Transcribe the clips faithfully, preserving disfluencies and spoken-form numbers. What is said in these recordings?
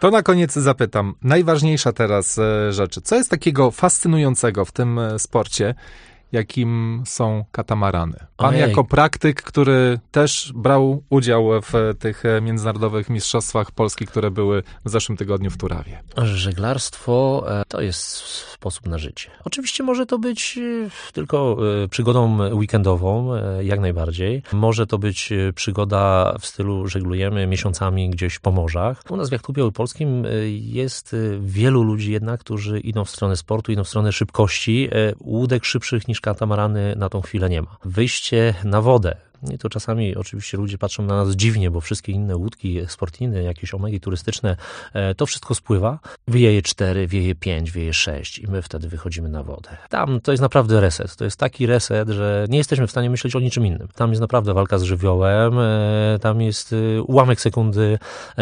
To na koniec zapytam, najważniejsza teraz rzecz. Co jest takiego fascynującego w tym sporcie, jakim są katamarany? Pan Ojej. jako praktyk, który też brał udział w tych międzynarodowych mistrzostwach Polski, które były w zeszłym tygodniu w Turawie. Żeglarstwo to jest sposób na życie. Oczywiście może to być tylko przygodą weekendową, jak najbardziej. Może to być przygoda w stylu żeglujemy miesiącami gdzieś po morzach. U nas w Jachtklubie Opolskim jest wielu ludzi jednak, którzy idą w stronę sportu, idą w stronę szybkości. Łódek szybszych niż katamarany na tą chwilę nie ma. Wyjście na wodę. I to czasami oczywiście ludzie patrzą na nas dziwnie, bo wszystkie inne łódki sportywne, jakieś omegi turystyczne, to wszystko spływa. Wieje cztery, wieje pięć, wieje sześć i my wtedy wychodzimy na wodę. Tam to jest naprawdę reset. To jest taki reset, że nie jesteśmy w stanie myśleć o niczym innym. Tam jest naprawdę walka z żywiołem, tam jest ułamek sekundy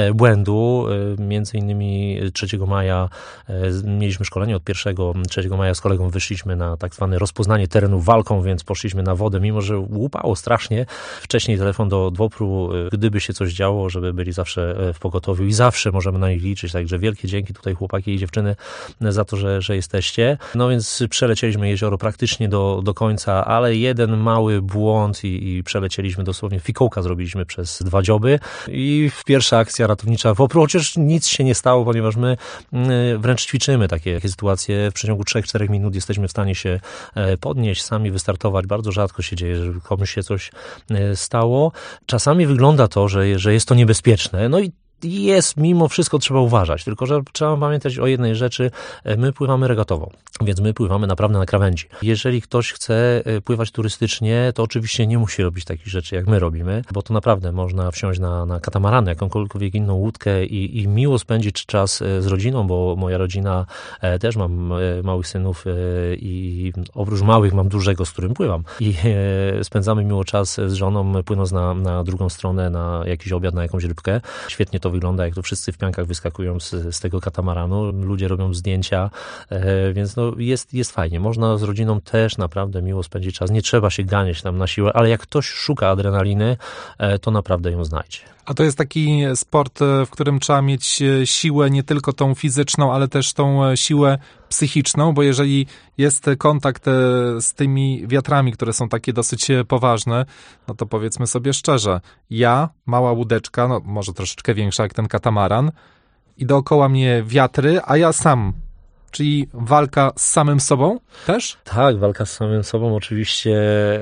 błędu. Między innymi trzeciego maja mieliśmy szkolenie od pierwszego, trzeciego maja z kolegą wyszliśmy na tak zwane rozpoznanie terenu walką, więc poszliśmy na wodę, mimo że łupało strasznie. Wcześniej telefon do dwopru, gdyby się coś działo, żeby byli zawsze w pogotowiu i zawsze możemy na nich liczyć. Także wielkie dzięki tutaj chłopaki i dziewczyny za to, że, że jesteście. No więc przelecieliśmy jezioro praktycznie do, do końca, ale jeden mały błąd i, i przelecieliśmy dosłownie, fikołka zrobiliśmy przez dwa dzioby i pierwsza akcja ratownicza w opru, chociaż nic się nie stało, ponieważ my wręcz ćwiczymy takie, takie sytuacje. W przeciągu trzech czterech minut jesteśmy w stanie się podnieść, sami wystartować. Bardzo rzadko się dzieje, że komuś się coś stało. Czasami wygląda to, że, że jest to niebezpieczne. No i jest, mimo wszystko trzeba uważać, tylko że trzeba pamiętać o jednej rzeczy, my pływamy regatowo, więc my pływamy naprawdę na krawędzi. Jeżeli ktoś chce pływać turystycznie, to oczywiście nie musi robić takich rzeczy, jak my robimy, bo to naprawdę można wsiąść na, na katamaran, jakąkolwiek inną łódkę i, i miło spędzić czas z rodziną, bo moja rodzina, też mam małych synów i oprócz małych mam dużego, z którym pływam i spędzamy miło czas z żoną, płynąc na, na drugą stronę, na jakiś obiad, na jakąś rybkę. Świetnie to wygląda, jak to wszyscy w piankach wyskakują z, z tego katamaranu, ludzie robią zdjęcia, e, więc no jest, jest fajnie. Można z rodziną też naprawdę miło spędzić czas. Nie trzeba się ganiać tam na siłę, ale jak ktoś szuka adrenaliny, e, to naprawdę ją znajdzie. A to jest taki sport, w którym trzeba mieć siłę nie tylko tą fizyczną, ale też tą siłę psychiczną, bo jeżeli jest kontakt z tymi wiatrami, które są takie dosyć poważne, no to powiedzmy sobie szczerze, ja, mała łódeczka, no może troszeczkę większa jak ten katamaran i dookoła mnie wiatry, a ja sam. Czyli walka z samym sobą też? Tak, walka z samym sobą oczywiście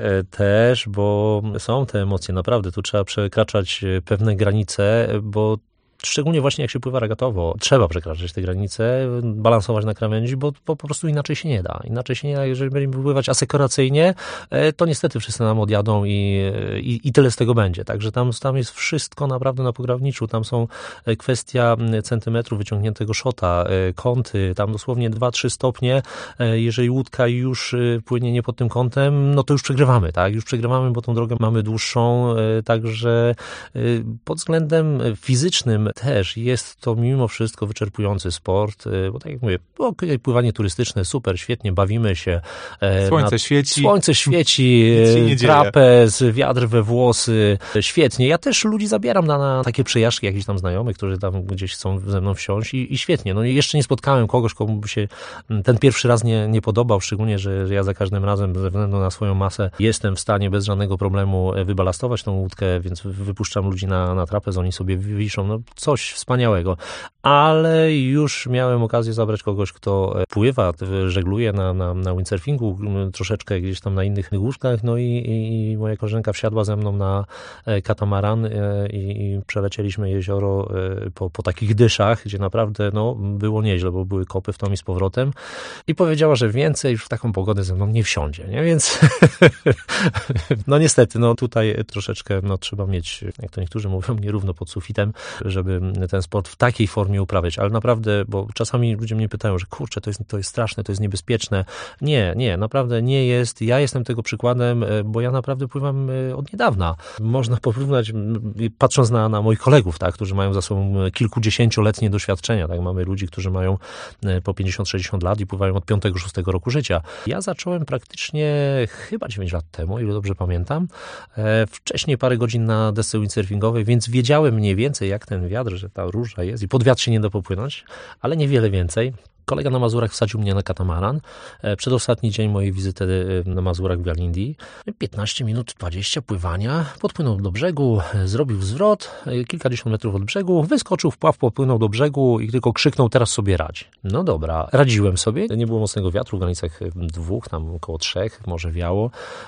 też, bo są te emocje, naprawdę, tu trzeba przekraczać pewne granice, bo szczególnie właśnie jak się pływa regatowo, trzeba przekraczać te granice, balansować na krawędzi, bo, bo po prostu inaczej się nie da. Inaczej się nie da, jeżeli będziemy pływać asekuracyjnie, to niestety wszyscy nam odjadą i, i, i tyle z tego będzie. Także tam, tam jest wszystko naprawdę na pokrawniczu. Tam są kwestia centymetrów wyciągniętego szota, kąty, tam dosłownie dwa trzy stopnie. Jeżeli łódka już płynie nie pod tym kątem, no to już przegrywamy, tak? Już przegrywamy, bo tą drogę mamy dłuższą, także pod względem fizycznym też jest to mimo wszystko wyczerpujący sport, bo tak jak mówię, pływanie turystyczne, super, świetnie, bawimy się. Słońce na... świeci. Słońce świeci, trapez, wiatr we włosy, świetnie. Ja też ludzi zabieram na, na takie przejażdżki, jakichś tam znajomych, którzy tam gdzieś chcą ze mną wsiąść i, i świetnie. No i jeszcze nie spotkałem kogoś, komu by się ten pierwszy raz nie, nie podobał, szczególnie, że, że ja za każdym razem ze względu na swoją masę jestem w stanie bez żadnego problemu wybalastować tą łódkę, więc wypuszczam ludzi na, na trapez, oni sobie wiszą, no coś wspaniałego, ale już miałem okazję zabrać kogoś, kto pływa, żegluje na, na, na windsurfingu, troszeczkę gdzieś tam na innych łódkach, no i, i moja koleżanka wsiadła ze mną na katamaran i, i przelecieliśmy jezioro po, po takich dyszach, gdzie naprawdę no, było nieźle, bo były kopy w tom i z powrotem i powiedziała, że więcej już w taką pogodę ze mną nie wsiądzie, nie? Więc no niestety, no tutaj troszeczkę no, trzeba mieć, jak to niektórzy mówią, nierówno pod sufitem, żeby ten sport w takiej formie uprawiać, ale naprawdę, bo czasami ludzie mnie pytają, że kurczę, to jest, to jest straszne, to jest niebezpieczne. Nie, nie, naprawdę nie jest. Ja jestem tego przykładem, bo ja naprawdę pływam od niedawna. Można porównać, patrząc na, na moich kolegów, tak, którzy mają za sobą kilkudziesięcioletnie doświadczenia, tak, mamy ludzi, którzy mają po pięćdziesiąt sześćdziesiąt lat i pływają od piątego szóstego roku życia. Ja zacząłem praktycznie chyba dziewięć lat temu, o ile dobrze pamiętam. Wcześniej parę godzin na desce windsurfingowej, więc wiedziałem mniej więcej, jak ten wiatr wiatr, że ta róża jest i pod wiatr się nie da popłynąć, ale niewiele więcej. Kolega na Mazurach wsadził mnie na katamaran. Przedostatni dzień mojej wizyty na Mazurach w Galindii. piętnaście minut, dwadzieścia pływania. Podpłynął do brzegu, zrobił zwrot, kilkadziesiąt metrów od brzegu, wyskoczył w pław, popłynął do brzegu i tylko krzyknął: teraz sobie radź. No dobra, radziłem sobie. Nie było mocnego wiatru, w granicach dwóch, tam około trzech, może wiało.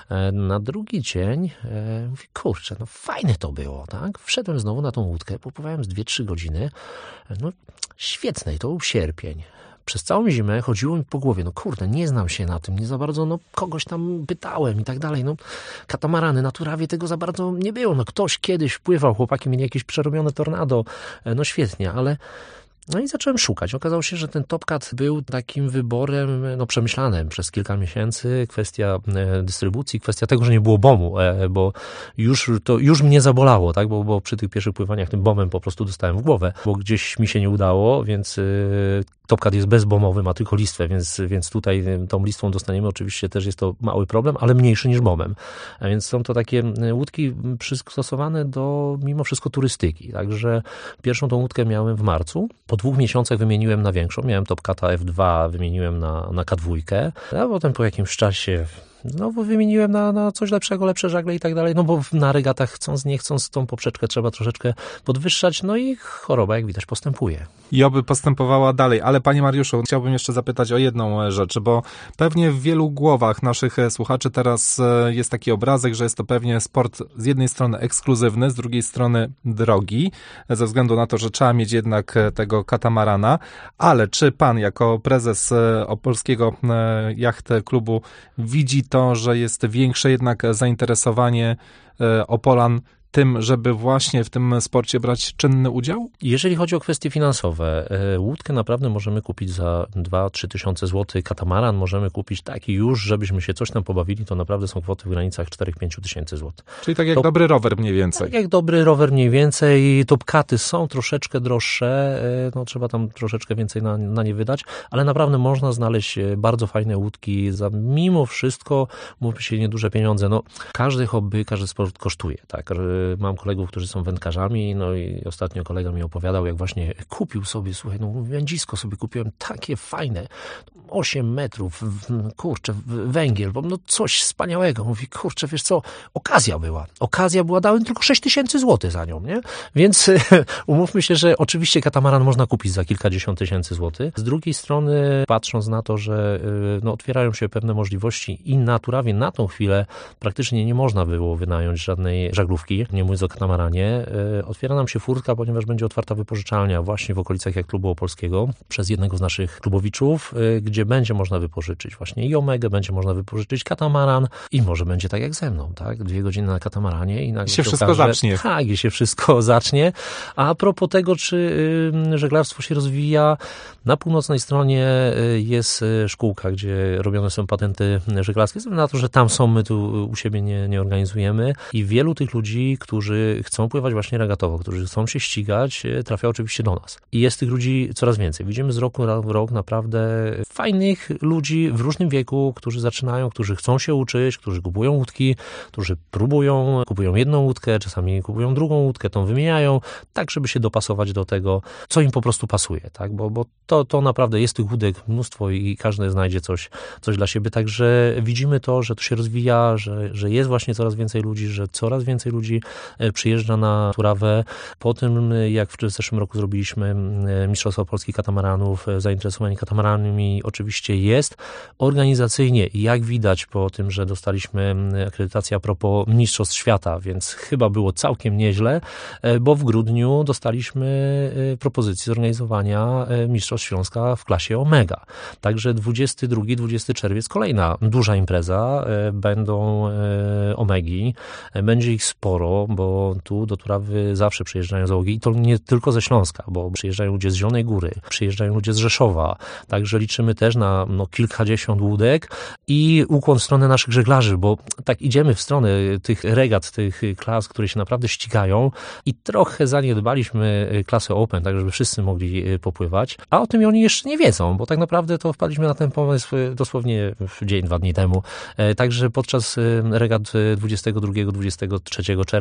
Na drugi dzień mówię, kurczę, no fajne to było, tak? Wszedłem znowu na tą łódkę, popływałem z dwie trzy godziny. No świetne, to był sierpień. Przez całą zimę chodziło mi po głowie, no kurde, nie znam się na tym, nie za bardzo, no kogoś tam pytałem i tak dalej, no katamarany na Turawie tego za bardzo nie było, no ktoś kiedyś pływał, chłopaki mieli jakieś przerobione tornado, no świetnie, ale no i zacząłem szukać. Okazało się, że ten Top Cat był takim wyborem no, przemyślanym przez kilka miesięcy. Kwestia e, dystrybucji, kwestia tego, że nie było bomu, e, bo już to już mnie zabolało, tak? Bo, bo przy tych pierwszych pływaniach tym bomem po prostu dostałem w głowę, bo gdzieś mi się nie udało, więc e, Top Cat jest bezbomowy, ma tylko listwę, więc, więc tutaj tą listwą dostaniemy. Oczywiście też jest to mały problem, ale mniejszy niż bomem. A więc są to takie łódki przystosowane do mimo wszystko turystyki. Także pierwszą tą łódkę miałem w marcu. Po dwóch miesiącach wymieniłem na większą. Miałem Top Cata F dwa, wymieniłem na, na K dwa, a potem po jakimś czasie znowu wymieniłem na, na coś lepszego, lepsze żagle i tak dalej, no bo na regatach chcąc, nie chcąc tą poprzeczkę trzeba troszeczkę podwyższać, no i choroba, jak widać, postępuje. I oby postępowała dalej. Ale panie Mariuszu, chciałbym jeszcze zapytać o jedną rzecz, bo pewnie w wielu głowach naszych słuchaczy teraz jest taki obrazek, że jest to pewnie sport z jednej strony ekskluzywny, z drugiej strony drogi, ze względu na to, że trzeba mieć jednak tego katamarana, ale czy pan jako prezes Opolskiego Yacht Klubu widzi to, że jest większe jednak zainteresowanie Opolan tym, żeby właśnie w tym sporcie brać czynny udział? Jeżeli chodzi o kwestie finansowe, łódkę naprawdę możemy kupić za dwa trzy tysiące złotych, katamaran możemy kupić taki już, żebyśmy się coś tam pobawili, to naprawdę są kwoty w granicach cztery pięć tysięcy złotych. Czyli tak jak to, dobry rower mniej więcej. Tak jak dobry rower mniej więcej. Top Caty są troszeczkę droższe, no trzeba tam troszeczkę więcej na, na nie wydać, ale naprawdę można znaleźć bardzo fajne łódki za mimo wszystko, mówi się, nieduże pieniądze. No każdy hobby, każdy sport kosztuje, tak. Mam kolegów, którzy są wędkarzami, no i ostatnio kolega mi opowiadał, jak właśnie kupił sobie, słuchaj, no wędzisko sobie kupiłem, takie fajne, osiem metrów, kurczę, węgiel, no coś wspaniałego. Mówi, kurczę, wiesz co, okazja była. Okazja była, dałem tylko sześć tysięcy złotych za nią, nie? Więc umówmy się, że oczywiście katamaran można kupić za kilkadziesiąt tysięcy złotych. Z drugiej strony, patrząc na to, że no, otwierają się pewne możliwości i na Turawie na tą chwilę praktycznie nie można było wynająć żadnej żaglówki, nie mówiąc o katamaranie, otwiera nam się furtka, ponieważ będzie otwarta wypożyczalnia właśnie w okolicach jak Klubu Opolskiego przez jednego z naszych klubowiczów, gdzie będzie można wypożyczyć właśnie i Omegę, będzie można wypożyczyć katamaran i może będzie tak jak ze mną, tak? Dwie godziny na katamaranie i nagle się wszystko okaże, zacznie. Tak, i się wszystko zacznie. A propos tego, czy y, żeglarstwo się rozwija, na północnej stronie jest szkółka, gdzie robione są patenty żeglarskie, ze względu na to, że tam są, my tu u siebie nie, nie organizujemy i wielu tych ludzi, którzy chcą pływać właśnie regatowo, którzy chcą się ścigać, trafia oczywiście do nas. I jest tych ludzi coraz więcej. Widzimy z roku na rok naprawdę fajnych ludzi w różnym wieku, którzy zaczynają, którzy chcą się uczyć, którzy kupują łódki, którzy próbują, kupują jedną łódkę, czasami kupują drugą łódkę, tą wymieniają, tak żeby się dopasować do tego, co im po prostu pasuje, tak? Bo, bo to, to naprawdę jest tych łódek mnóstwo i każdy znajdzie coś, coś dla siebie. Także widzimy to, że to się rozwija, że, że jest właśnie coraz więcej ludzi, że coraz więcej ludzi przyjeżdża na Turawę. Po tym, jak w zeszłym roku zrobiliśmy Mistrzostwa Polski Katamaranów, zainteresowanie katamaranami oczywiście jest. Organizacyjnie, jak widać po tym, że dostaliśmy akredytację a propos Mistrzostw Świata, więc chyba było całkiem nieźle, bo w grudniu dostaliśmy propozycję zorganizowania Mistrzostw Śląska w klasie Omega. Także dwudziesty drugi dwudziesty czerwiec kolejna duża impreza. Będą Omegi. Będzie ich sporo, bo tu do Turawy zawsze przyjeżdżają załogi i to nie tylko ze Śląska, bo przyjeżdżają ludzie z Zielonej Góry, przyjeżdżają ludzie z Rzeszowa. Także liczymy też na no, kilkadziesiąt łódek i ukłon w stronę naszych żeglarzy, bo tak idziemy w stronę tych regat, tych klas, które się naprawdę ścigają i trochę zaniedbaliśmy klasę Open, tak żeby wszyscy mogli popływać, a o tym oni jeszcze nie wiedzą, bo tak naprawdę to wpadliśmy na ten pomysł dosłownie w dzień, dwa dni temu. Także podczas regat dwudziestego drugiego do dwudziestego trzeciego czerwca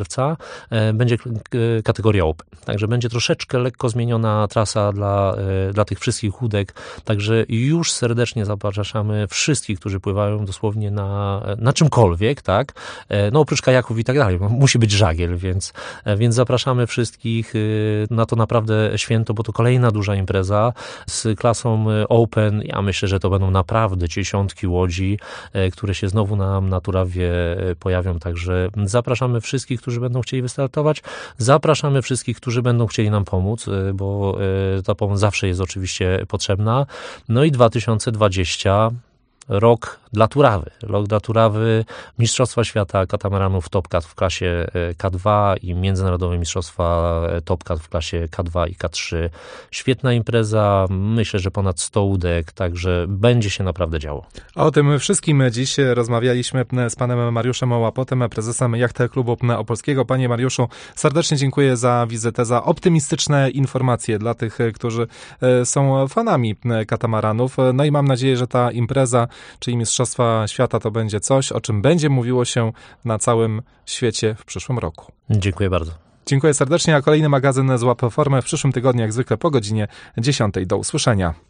czerwca będzie kategoria Open. Także będzie troszeczkę lekko zmieniona trasa dla, dla tych wszystkich łódek. Także już serdecznie zapraszamy wszystkich, którzy pływają dosłownie na, na czymkolwiek, tak? No oprócz kajaków i tak dalej. Musi być żagiel, więc, więc zapraszamy wszystkich na to naprawdę święto, bo to kolejna duża impreza z klasą Open. Ja myślę, że to będą naprawdę dziesiątki łodzi, które się znowu nam na Turawie pojawią. Także zapraszamy wszystkich, którzy będą chcieli wystartować. Zapraszamy wszystkich, którzy będą chcieli nam pomóc, bo ta pomoc zawsze jest oczywiście potrzebna. No i dwa tysiące dwudziesty rok dla Turawy. Rok dla Turawy, Mistrzostwa Świata Katamaranów Topcat w klasie K dwa i Międzynarodowe Mistrzostwa Topcat w klasie K dwa i K trzy. Świetna impreza, myślę, że ponad sto łódek, także będzie się naprawdę działo. O tym wszystkim dziś rozmawialiśmy z panem Mariuszem Łapotem, prezesem Yacht Klubu Opolskiego. Panie Mariuszu, serdecznie dziękuję za wizytę, za optymistyczne informacje dla tych, którzy są fanami katamaranów. No i mam nadzieję, że ta impreza, czyli Mistrzostwa Świata, to będzie coś, o czym będzie mówiło się na całym świecie w przyszłym roku. Dziękuję bardzo. Dziękuję serdecznie, a kolejny magazyn Złap Formę w przyszłym tygodniu, jak zwykle po godzinie dziesiątej. Do usłyszenia.